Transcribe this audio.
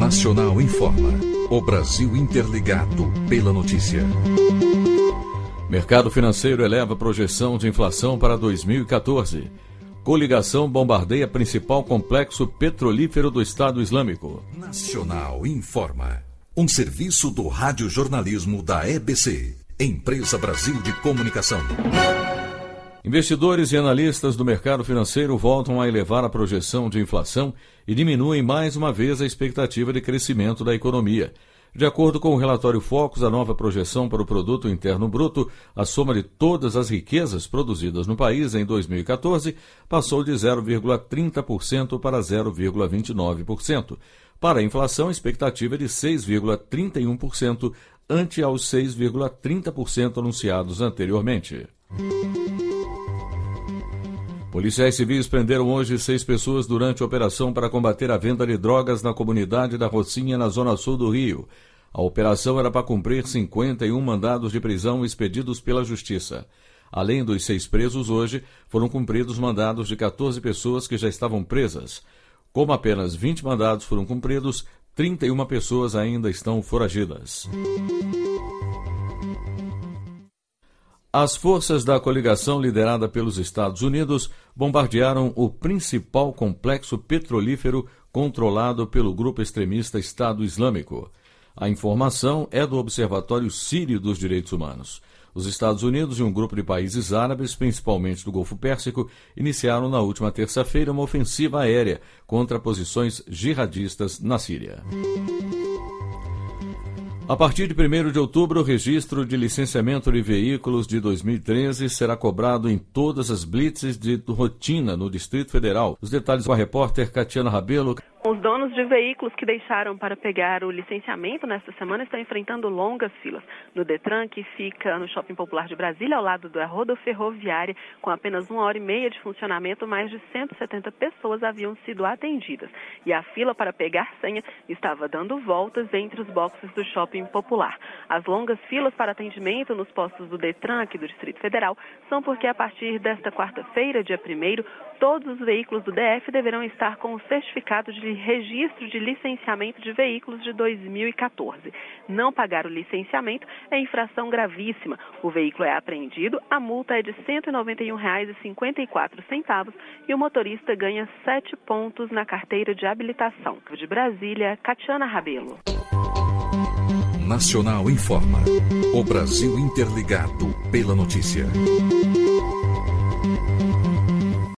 Nacional informa. O Brasil interligado pela notícia. Mercado financeiro eleva a projeção de inflação para 2014. Coligação bombardeia principal complexo petrolífero do Estado Islâmico. Nacional informa. Um serviço do radiojornalismo da EBC, Empresa Brasil de Comunicação. Investidores e analistas do mercado financeiro voltam a elevar a projeção de inflação e diminuem mais uma vez a expectativa de crescimento da economia. De acordo com o relatório Focus, a nova projeção para o Produto Interno Bruto, a soma de todas as riquezas produzidas no país em 2014, passou de 0,30% para 0,29%. Para a inflação, a expectativa é de 6,31%, ante aos 6,30% anunciados anteriormente. Policiais civis prenderam hoje 6 pessoas durante a operação para combater a venda de drogas na comunidade da Rocinha, na zona sul do Rio. A operação era para cumprir 51 mandados de prisão expedidos pela Justiça. Além dos 6 presos hoje, foram cumpridos mandados de 14 pessoas que já estavam presas. Como apenas 20 mandados foram cumpridos, 31 pessoas ainda estão foragidas. As forças da coligação liderada pelos Estados Unidos bombardearam o principal complexo petrolífero controlado pelo grupo extremista Estado Islâmico. A informação é do Observatório Sírio dos Direitos Humanos. Os Estados Unidos e um grupo de países árabes, principalmente do Golfo Pérsico, iniciaram na última terça-feira uma ofensiva aérea contra posições jihadistas na Síria. A partir de 1º de outubro, o registro de licenciamento de veículos de 2013 será cobrado em todas as blitzes de rotina no Distrito Federal. Os detalhes com a repórter Catiana Rabelo. Os donos de veículos que deixaram para pegar o licenciamento nesta semana estão enfrentando longas filas. No Detran, que fica no Shopping Popular de Brasília, ao lado da rodoferroviária, com apenas 1h30 de funcionamento, mais de 170 pessoas haviam sido atendidas. E a fila para pegar senha estava dando voltas entre os boxes do Shopping Popular. As longas filas para atendimento nos postos do Detran, aqui do Distrito Federal, são porque a partir desta quarta-feira, dia 1º, todos os veículos do DF deverão estar com o certificado de registro de licenciamento de veículos de 2014. Não pagar o licenciamento é infração gravíssima. O veículo é apreendido, a multa é de R$ 191,54 e o motorista ganha 7 pontos na carteira de habilitação. De Brasília, Catiana Rabelo. Nacional informa. O Brasil interligado pela notícia.